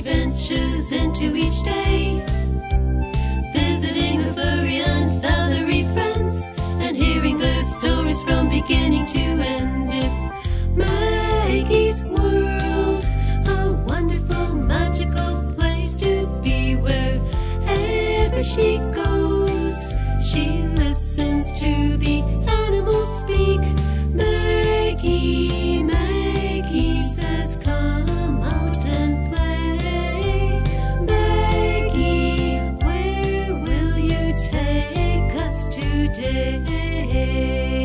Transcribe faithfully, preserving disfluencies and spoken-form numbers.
ventures into each day, visiting her furry and feathery friends, and hearing their stories from beginning to end. It's Maggie's World, a wonderful, magical place to be. Wherever she goes, she listens to the animals speak. Maggie, Maggie says, come out and play. Maggie, where will you take us today?